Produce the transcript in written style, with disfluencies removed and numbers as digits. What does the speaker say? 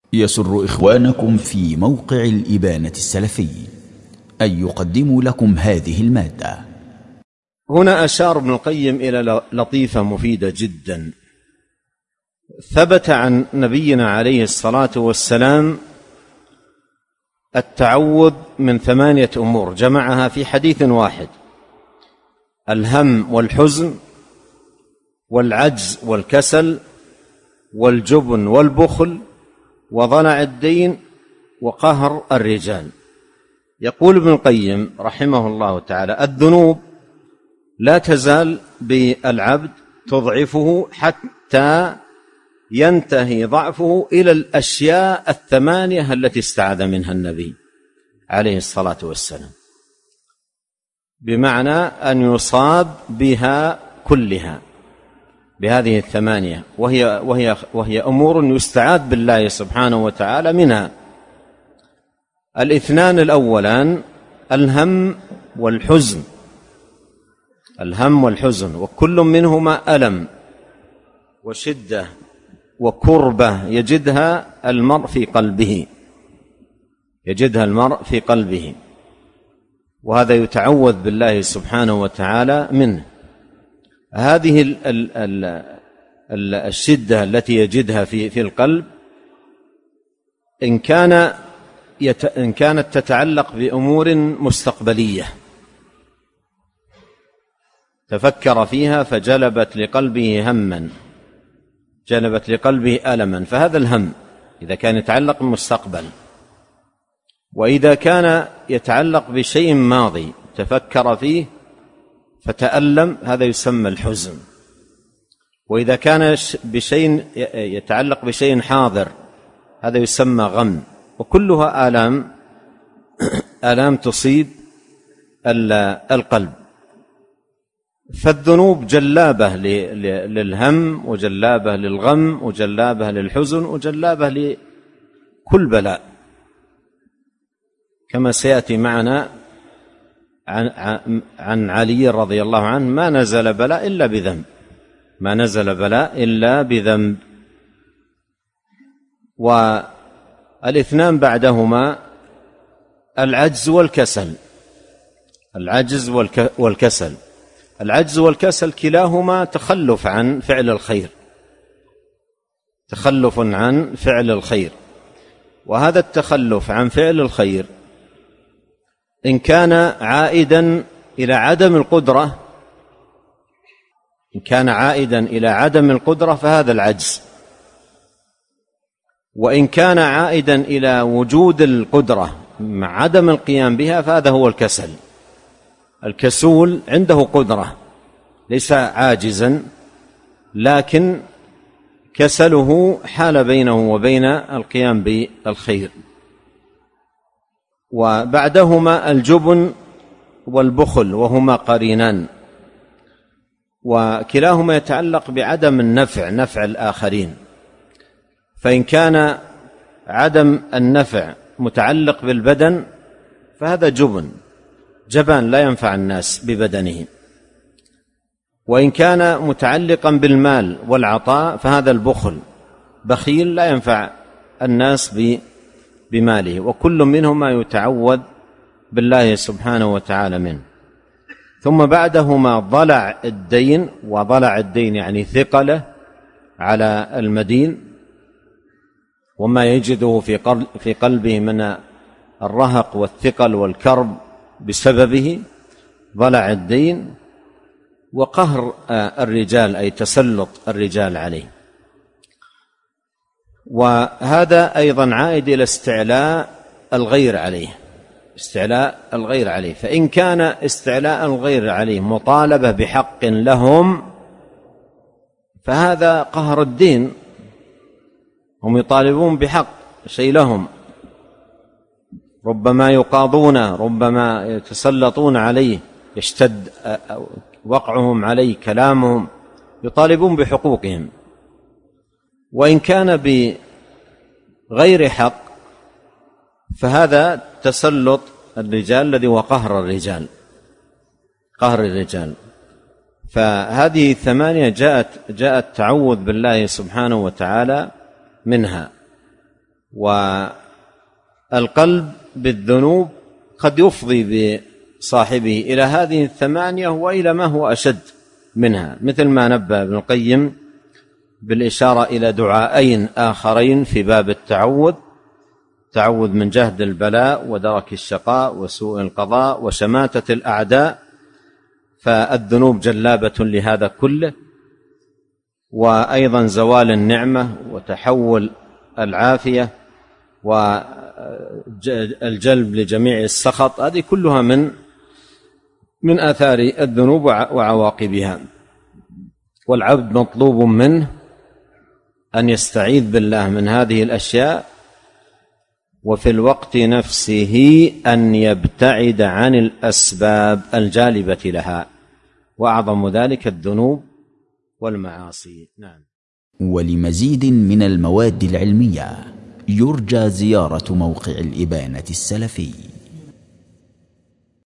يسر إخوانكم في موقع الإبانة السلفي أن يقدموا لكم هذه المادة. هنا أشار ابن القيم إلى لطيفة مفيدة جدا. ثبت عن نبينا عليه الصلاة والسلام التعوذ من 8 أمور جمعها في حديث واحد: الهم والحزن والعجز والكسل والجبن والبخل وضلع الدين وقهر الرجال. يقول ابن القيم رحمه الله تعالى: الذنوب لا تزال بالعبد تضعفه حتى ينتهي ضعفه إلى الأشياء 8 التي استعاذ منها النبي عليه الصلاة والسلام، بمعنى أن يصاب بها كلها، بهذه 8، وهي أمور يستعاذ بالله سبحانه وتعالى منها. 2 الأولان الهم والحزن، الهم والحزن، وكل منهما ألم وشدة وكربة يجدها المرء في قلبه، وهذا يتعوذ بالله سبحانه وتعالى منه. هذه الشدة التي يجدها في القلب إن كانت تتعلق بأمور مستقبلية تفكر فيها فجلبت لقلبه هما، جلبت لقلبه ألما، فهذا الهم إذا كان يتعلق بالمستقبل. وإذا كان يتعلق بشيء ماضي تفكر فيه فتألم، هذا يسمى الحزن. وإذا كان بشيء يتعلق بشيء حاضر هذا يسمى غم، وكلها آلام تصيب القلب. فالذنوب جلابة للهم، وجلابة للغم، وجلابة للحزن، وجلابة لكل بلاء، كما سيأتي معنا عن علي رضي الله عنه: ما نزل بلاء إلا بذنب، ما نزل بلاء إلا بذنب. والاثنان بعدهما العجز والكسل. العجز والكسل، العجز والكسل كلاهما تخلف عن فعل الخير، تخلف عن فعل الخير. وهذا التخلف عن فعل الخير إن كان عائدا إلى عدم القدرة، إن كان عائدا إلى عدم القدرة فهذا العجز، وإن كان عائدا إلى وجود القدرة مع عدم القيام بها فهذا هو الكسل. الكسول عنده قدرة، ليس عاجزا، لكن كسله حال بينه وبين القيام بالخير. وبعدهما الجبن والبخل، وهما قرينان، وكلاهما يتعلق بعدم نفع الآخرين. فإن كان عدم النفع متعلق بالبدن فهذا جبان لا ينفع الناس ببدنه. وإن كان متعلقا بالمال والعطاء فهذا البخل، بخيل لا ينفع الناس بماله. وكل منهما يتعوذ بالله سبحانه وتعالى منه. ثم بعدهما ضلع الدين، وضلع الدين يعني ثقله على المدين، وما يجده في قلبه من الرهق والثقل والكرب بسببه، ضلع الدين. وقهر الرجال أي تسلط الرجال عليه، وهذا أيضا عائد إلى استعلاء الغير عليه، استعلاء الغير عليه. فإن كان استعلاء الغير عليه مطالبة بحق لهم فهذا قهر الدين، هم يطالبون بحق شيء لهم، ربما يقاضون، ربما يتسلطون عليه، يشتد وقعهم عليه، كلامهم، يطالبون بحقوقهم. وإن كان بغير حق فهذا تسلط الرجال الذي هو قهر الرجال. فهذه 8 جاءت تعوذ بالله سبحانه وتعالى منها. والقلب بالذنوب قد يفضي بصاحبه إلى هذه الثمانية وإلى ما هو أشد منها، مثل ما نبه ابن القيم بالإشارة إلى دعائين آخرين في باب التعوذ: تعوذ من جهد البلاء ودرك الشقاء وسوء القضاء وشماتة الأعداء. فالذنوب جلابة لهذا كله، وأيضا زوال النعمة وتحول العافية والجلب لجميع السخط، هذه كلها من آثار الذنوب وعواقبها. والعبد مطلوب منه أن يستعيذ بالله من هذه الأشياء، وفي الوقت نفسه أن يبتعد عن الأسباب الجالبة لها، وأعظم ذلك الذنوب والمعاصي. نعم. ولمزيد من المواد العلمية يرجى زيارة موقع الإبانة السلفي.